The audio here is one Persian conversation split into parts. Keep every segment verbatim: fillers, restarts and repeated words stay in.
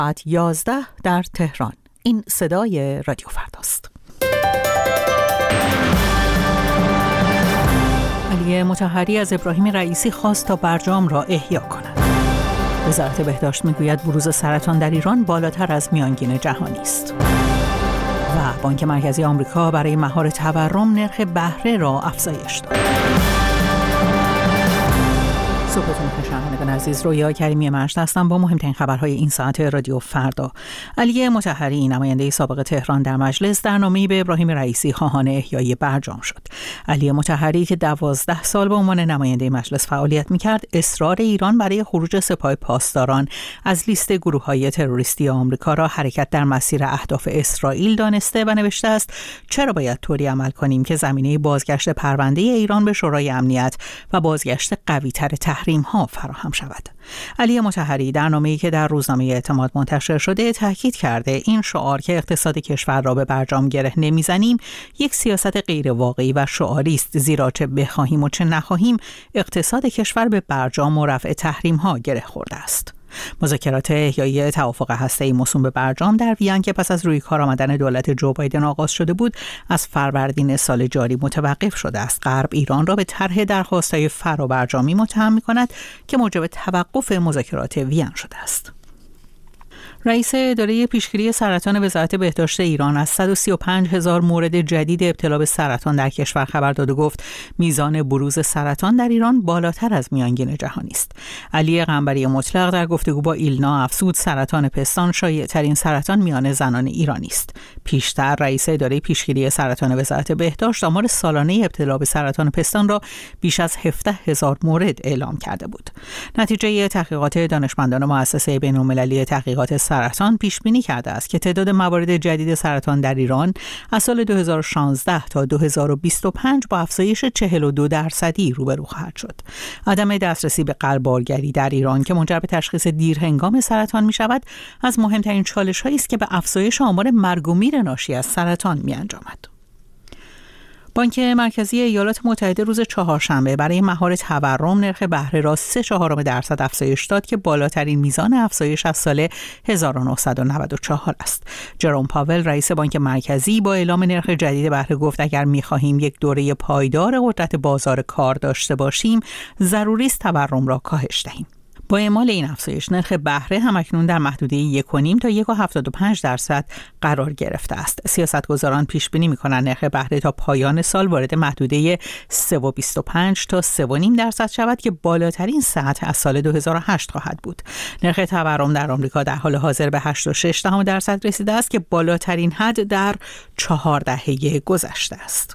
ساعت یازده در تهران. این صدای رادیو فرداست. علی مطهری از ابراهیم رئیسی خواست تا برجام را احیا کند. وزارت بهداشت میگوید بروز سرطان در ایران بالاتر از میانگین جهانی است. و بانک مرکزی آمریکا برای مهار تورم نرخ بهره را افزایش داد. صبحتون بخیر شنوندگان عزیز، رویا کریمی مشت هستم با مهمترین خبرهای این ساعت رادیو فردا. علی مطهری نماینده سابق تهران در مجلس در نامه‌ای به ابراهیم رئیسی خواهان احیای برجام شد. علی مطهری که دوازده سال به عنوان نماینده مجلس فعالیت می‌کرد، اصرار ایران برای خروج سپاه پاسداران از لیست گروه‌های تروریستی آمریکا را حرکت در مسیر اهداف اسرائیل دانسته و نوشته است چرا باید طوری عمل کنیم که زمینه بازگشت پرونده ایران به شورای امنیت و بازگشت قوی‌تر تحریم ها فراهم شود. علی مطهری در نامه‌ای که در روزنامه اعتماد منتشر شده تاکید کرده این شعار که اقتصاد کشور را به برجام گره نمیزنیم یک سیاست غیر واقعی و شعاری است، زیرا چه بخواهیم و چه نخواهیم اقتصاد کشور به برجام و رفع تحریم ها گره خورده است. مذاکرات احیای توافق هسته‌ای موسوم به برجام در وین که پس از روی کار آمدن دولت جو بایدن آغاز شده بود از فروردین سال جاری متوقف شده است. غرب ایران را به طرح درخواست‌های فرابرجامی متهم می‌کند که موجب توقف مذاکرات وین شده است. رئیس اداره پیشگیری سرطان وزارت بهداشت ایران از صد و سی و پنج هزار مورد جدید ابتلا به سرطان در کشور خبر داد و گفت میزان بروز سرطان در ایران بالاتر از میانگین جهانی است. علی قنبری مطلق در گفتگو با ایلنا افزود سرطان پستان شایع‌ترین سرطان میان زنان ایرانی است. پیشتر رئیس اداره پیشگیری سرطان وزارت بهداشت آمار سالانه ابتلا به سرطان پستان را بیش از هفده هزار مورد اعلام کرده بود. نتیجه تحقیقات دانشمندان مؤسسه بین‌المللی تحقیقات سرطان پیش بینی کرده است که تعداد موارد جدید سرطان در ایران از سال دو هزار و شانزده تا دو هزار و بیست و پنج با افزایش چهل و دو درصدی روبرو خواهد شد. عدم دسترسی به قلب‌بالگری در ایران که منجر به تشخیص دیرهنگام سرطان می شود از مهمترین چالش‌هایی است که به افزایش آمار مرگ و میر ناشی از سرطان می انجامد. بانک مرکزی ایالات متحده روز چهارشنبه برای مهار تورم نرخ بهره را سه چهارم درصد افزایش داد که بالاترین میزان افزایش از سال هزار و نهصد و نود و چهار است. جروم پاول رئیس بانک مرکزی با اعلام نرخ جدید بهره گفت اگر می‌خواهیم یک دوره پایدار قدرت بازار کار داشته باشیم ضروری است تورم را کاهش دهیم. با اعمال این افزایش نرخ بهره همکنون در محدوده یک و نیم تا یک و هفتاد و پنج درصد قرار گرفته است. سیاستگزاران پیش بینی می‌کنند نرخ بهره تا پایان سال وارد محدوده سه و بیست و پنج تا سه و نیم درصد شود که بالاترین سطح از سال دو هزار و هشت خواهد بود. نرخ تورم در آمریکا در حال حاضر به هشت و شش دهم درصد رسیده است که بالاترین حد در چهار دهه گذشته است.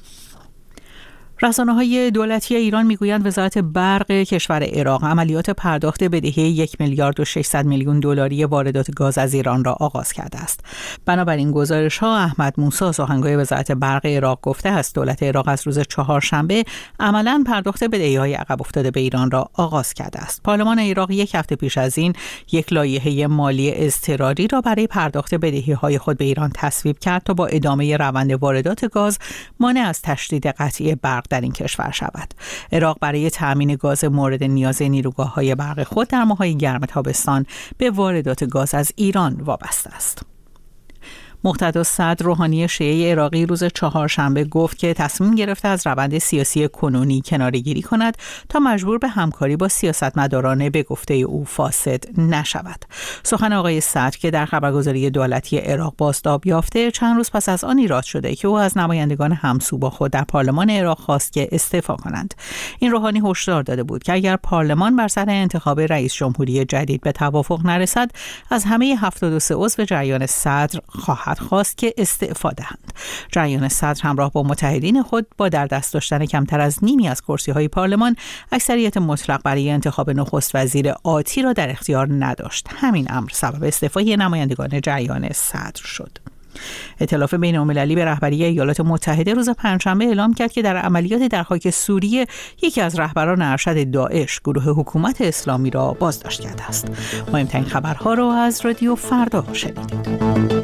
رسانه‌های دولتی ایران میگویند وزارت برق کشور عراق عملیات پرداخت بدهی یک میلیارد و ششصد میلیون دلاری واردات گاز از ایران را آغاز کرده است. بنابراین گزارش‌ها احمد موسی سخنگوی وزارت برق عراق گفته است دولت عراق از روز چهارشنبه عملاً پرداخت بدهی‌های عقب افتاده به ایران را آغاز کرده است. پارلمان عراق یک هفته پیش از این یک لایحه مالی اضطراری را برای پرداخت بدهی‌های خود به ایران تصویب کرد تا با ادامه روند واردات گاز مانع از تشدید قطعی برق در این کشور شود. عراق برای تأمین گاز مورد نیاز نیروگاه‌های برق خود در ماه‌های گرم تابستان به واردات گاز از ایران وابسته است. مقتدا صدر روحانی شیعه عراقی روز چهارشنبه گفت که تصمیم گرفته از روند سیاسی کنونی کناره‌گیری کند تا مجبور به همکاری با سیاستمداران به گفته او فاسد نشود. سخن آقای صدر که در خبرگزاری دولتی عراق بازتاب یافته چند روز پس از آن ایراد شده که او از نمایندگان همسو با خود در پارلمان عراق خواست که استعفا کنند. این روحانی هشدار داده بود که اگر پارلمان بر سر انتخاب رئیس جمهوری جدید به توافق نرسد از همه هفتاد و سه عضو جریان صدر خواهد خواست که استعفا دهند. جریان صدر همراه با متحدین خود با در دست داشتن کمتر از نیمی از کرسی‌های پارلمان اکثریت مطلق برای انتخاب نخست وزیر آتی را در اختیار نداشت. همین امر سبب استعفای نمایندگان جریان صدر شد. ائتلاف بین‌المللی به رهبری ایالات متحده روز پنجشنبه اعلام کرد که در عملیاتی در خاک سوریه یکی از رهبران ارشد داعش گروه حکومت اسلامی را بازداشت کرده است. مهمترین خبرها را از رادیو فردا شنیدید.